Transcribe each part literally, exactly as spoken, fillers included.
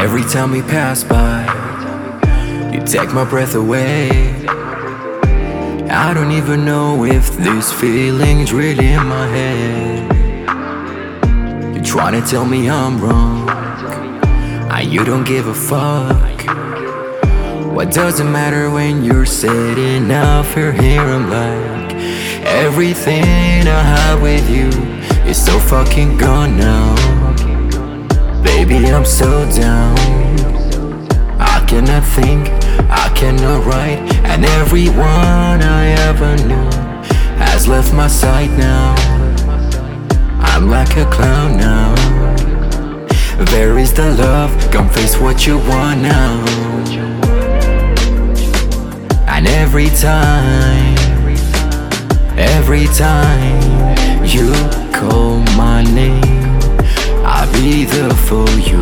Every time we pass by, you take my breath away. I don't even know if this feeling's really in my head. You're trying to tell me I'm wrong, and you don't give a fuck. What does it matter when you're setting out for here? I'm like, everything I had with you is so fucking gone now. Baby, I'm so down. I cannot think, I cannot write, and everyone I ever knew has left my sight now. I'm like a clown now. Where is the love? Come face what you want now. And every time, every time you call my name, I'll be there for you.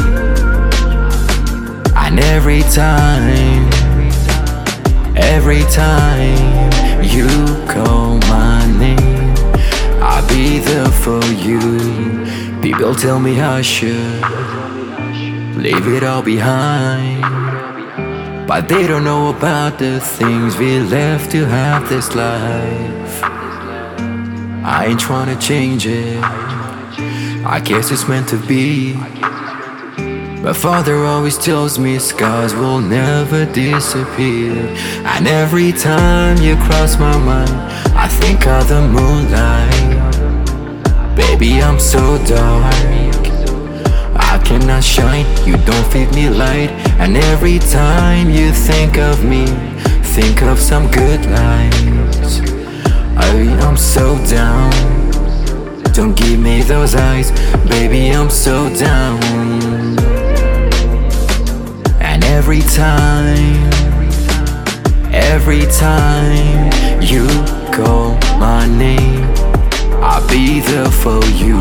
And every time, every time you call my name, I'll be there for you. People tell me I should leave it all behind, but they don't know about the things we left to have this life. I ain't trying to change it, I guess it's meant to be. My father always tells me scars will never disappear. And every time you cross my mind, I think of the moonlight. Baby, I'm so dark, I cannot shine, you don't feed me light. And every time you think of me, think of some good lights. I, I'm so down, don't give me those eyes. Baby, I'm so down. And every time, every time you call my name, I'll be there for you.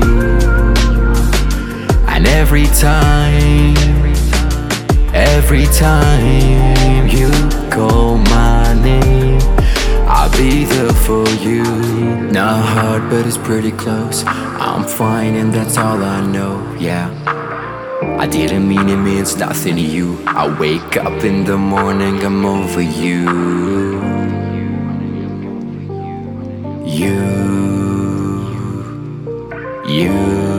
And every time, every time you call my name, I'll be there for you. Not hard, but it's pretty close. I'm fine and that's all I know, yeah. I didn't mean it means nothing to you. I wake up in the morning, I'm over you. You, you.